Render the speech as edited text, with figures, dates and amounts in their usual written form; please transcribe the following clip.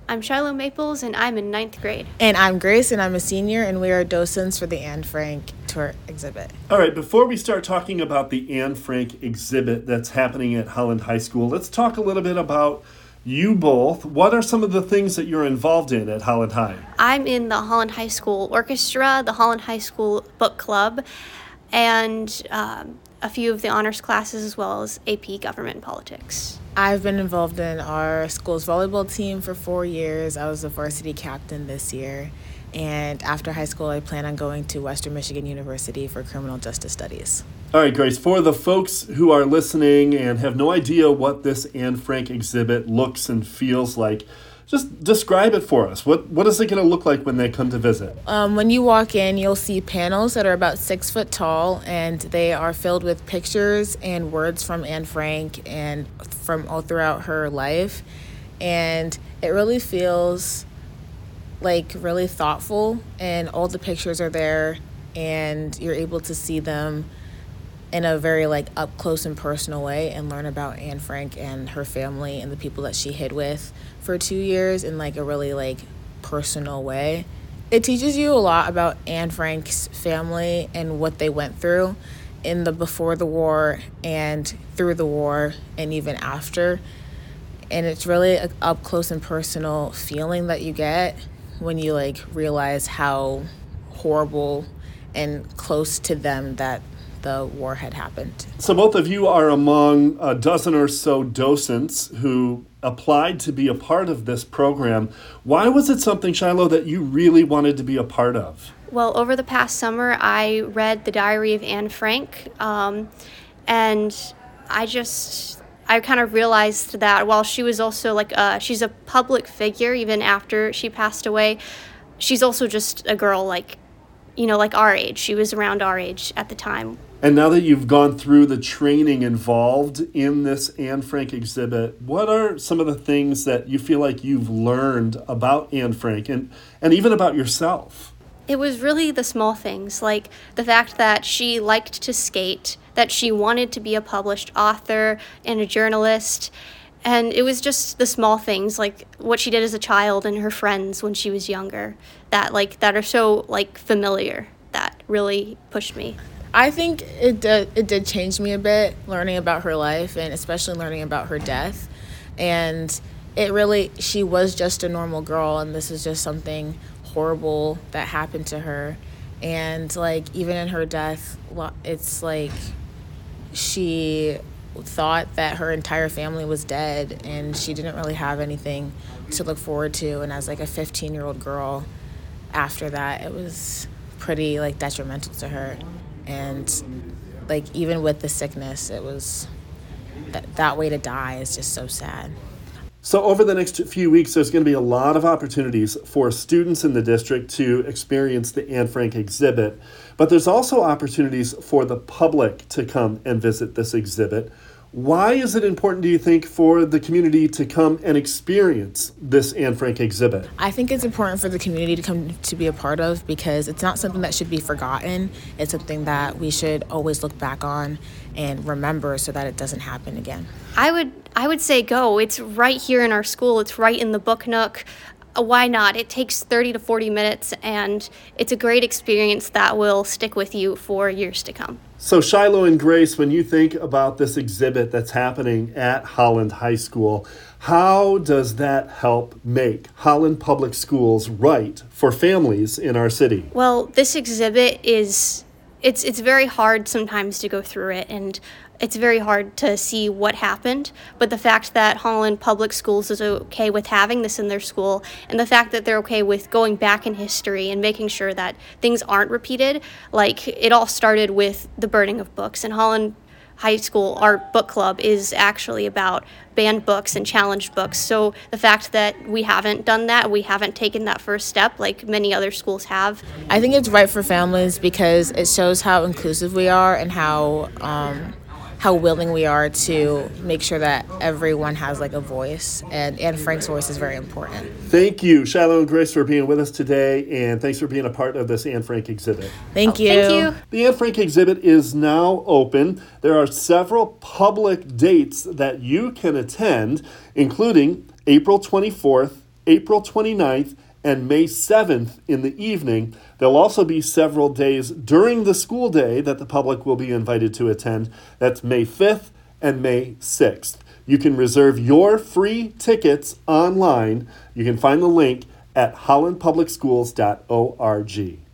I'm Shiloh Maples, and I'm in ninth grade. And I'm Grace, and I'm a senior, and we are docents for the Anne Frank tour exhibit. All right, before we start talking about the Anne Frank exhibit that's happening at Holland High School, let's talk a little bit about you both. What are some of the things that you're involved in at Holland High? I'm in the Holland High School Orchestra, the Holland High School Book Club, and a few of the honors classes, as well as AP Government and Politics. I've been involved in our school's volleyball team for 4 years. I was the varsity captain this year. And after high school, I plan on going to Western Michigan University for criminal justice studies. All right, Grace, for the folks who are listening and have no idea what this Anne Frank exhibit looks and feels like, just describe it for us. What is it going to look like when they come to visit? When you walk in, you'll see panels that are about 6 foot tall, and they are filled with pictures and words from Anne Frank and from all throughout her life. And it really feels like really thoughtful, and all the pictures are there, and you're able to see them in a very up close and personal way and learn about Anne Frank and her family and the people that she hid with for 2 years in a really personal way. It teaches you a lot about Anne Frank's family and what they went through in the before the war and through the war and even after. And it's really an up close and personal feeling that you get when you realize how horrible and close to them that the war had happened. So both of you are among a dozen or so docents who applied to be a part of this program. Why was it something, Shiloh, that you really wanted to be a part of? Well, over the past summer, I read The Diary of Anne Frank, and I kind of realized that while she was also she's a public figure even after she passed away, she's also just a girl our age. She was around our age at the time. And now that you've gone through the training involved in this Anne Frank exhibit, what are some of the things that you feel like you've learned about Anne Frank and even about yourself? It was really the small things, like the fact that she liked to skate, that she wanted to be a published author and a journalist. And it was just the small things, like what she did as a child and her friends when she was younger, that are so familiar, that really pushed me. I think it did change me a bit, learning about her life and especially learning about her death. And she was just a normal girl, and this is just something horrible that happened to her. And even in her death, it's she thought that her entire family was dead, and she didn't really have anything to look forward to. And as a 15-year-old girl, after that, it was pretty detrimental to her. And even with the sickness, it was that way to die is just so sad. So over the next few weeks, there's going to be a lot of opportunities for students in the district to experience the Anne Frank exhibit. But there's also opportunities for the public to come and visit this exhibit. Why is it important, do you think, for the community to come and experience this Anne Frank exhibit? I think it's important for the community to come to be a part of, because it's not something that should be forgotten. It's something that we should always look back on and remember so that it doesn't happen again. I would say go. It's right here in our school. It's right in the Book Nook. Why not? It takes 30 to 40 minutes, and it's a great experience that will stick with you for years to come. So Shiloh and Grace, when you think about this exhibit that's happening at Holland High School, how does that help make Holland Public Schools right for families in our city? Well, this exhibit it's very hard sometimes to go through it, and it's very hard to see what happened, but the fact that Holland Public Schools is okay with having this in their school, and the fact that they're okay with going back in history and making sure that things aren't repeated, it all started with the burning of books. And Holland High School, our book club, is actually about banned books and challenged books. So the fact that we haven't done that, we haven't taken that first step like many other schools have. I think it's right for families because it shows how inclusive we are and how willing we are to make sure that everyone has a voice, and Anne Frank's voice is very important. Thank you, Shiloh and Grace, for being with us today, and thanks for being a part of this Anne Frank exhibit. Thank you. Thank you. The Anne Frank exhibit is now open. There are several public dates that you can attend, including April 24th, April 29th and May 7th in the evening. There'll also be several days during the school day that the public will be invited to attend. That's May 5th and May 6th. You can reserve your free tickets online. You can find the link at hollandpublicschools.org.